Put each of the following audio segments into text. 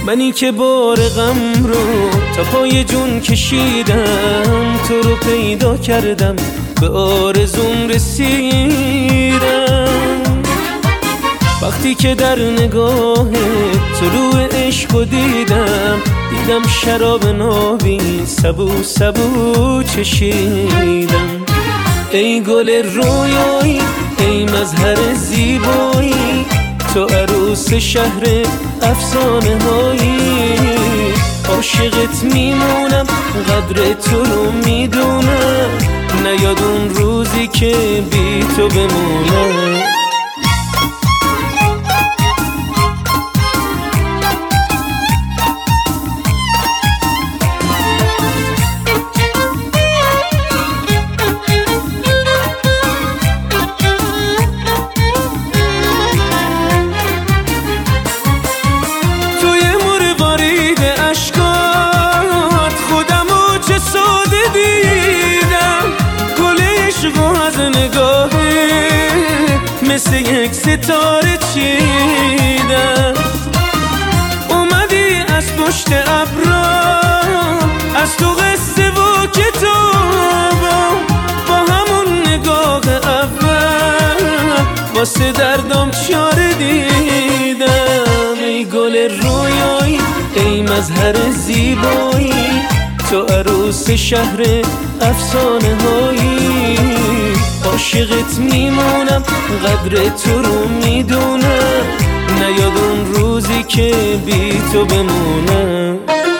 منی که بار غم رو تا پای جون کشیدم، تو رو پیدا کردم به آرزوم رسیدم. وقتی که در نگاه طلوع عشق دیدم، دیدم شراب نابی سبو سبو چشیدم. ای گل رویایی، ای مظهر زیبایی، تو عروس شهر افسانه هایی. عاشقت میمونم، قدر تو رو میدونم، نیاد اون روزی که بی تو بمونم. مثل یک ستاره چیدم، اومدی از پشت ابرام، از تو قصه و کتابم، با همون نگاه اول واسه دردم چاره دیدم. ای گل رویایی، ای مظهر زیبایی، تو عروس شهر افسانه هایی. عاشقت میمونم، قدر تو رو میدونم، نیاد اون روزی که بی تو بمونم.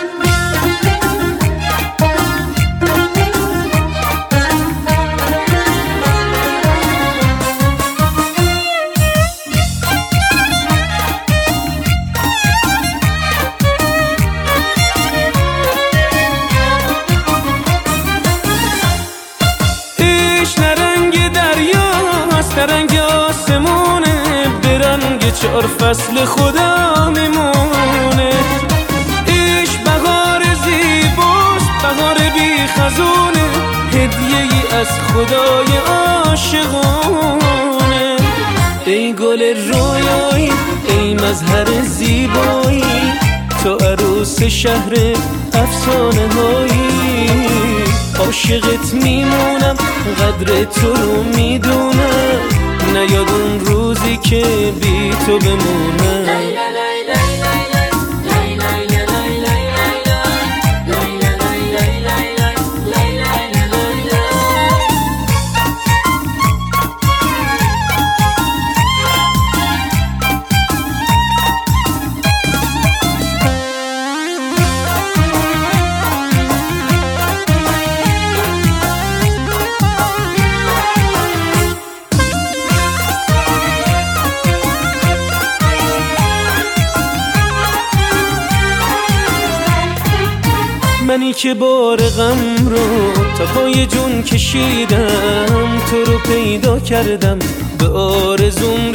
رنگ آسمونه، به رنگ 4 فصل خدا میمونه. عشق بهار زیباست، بهار بی خزونه، هدیه ای از خدای عاشقونه. ای گل رویایی، ای مظهر زیبایی، تو عروس شهر افسانه هایی. عاشقت میمونم، قدر تو رو میدونم، نیاد اون روزی که بی تو بمونم. منی که بار غم رو تا پای جون کشیدم، تو رو پیدا کردم به آرزوم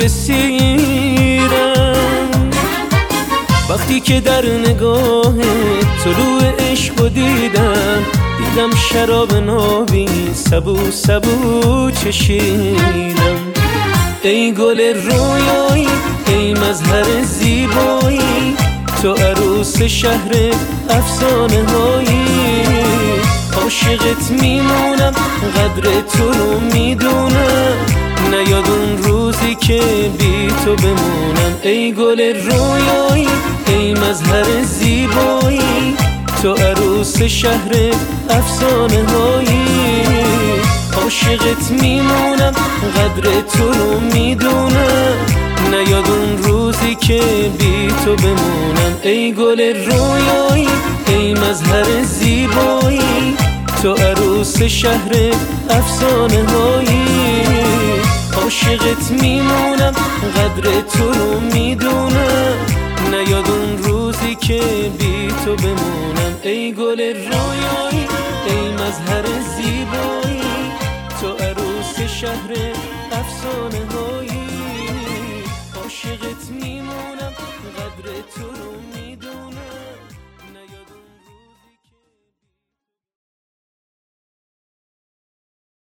رسیدم. وقتی که در نگاه طلوع عشق دیدم، دیدم شراب نابی سبو سبو چشیدم. ای گل رویایی، ای مظهر زیبایی، تو عروس شهر افسانه هایی. عاشقت میمونم، قدر تو رو میدونم، نیاد اون روزی که بی تو بمونم. ای گل رویایی، ای مظهر زیبایی، تو عروس شهر افسانه هایی. عاشقت میمونم، قدر تو رو میدونم، نیاد اون روزی که بی تو بمونم. ای گل رویایی، ای مظهر زیبایی، تو عروس شهر افسانه هایی. عاشقت میمونم، قدر تو رو میدونم، نیاد اون روزی که بی تو بمونم. ای گل رویایی، ای مظهر زیبایی، تو عروس شهر افسانه هایی. عاشقت میمونم، قدر تو رو میدونم.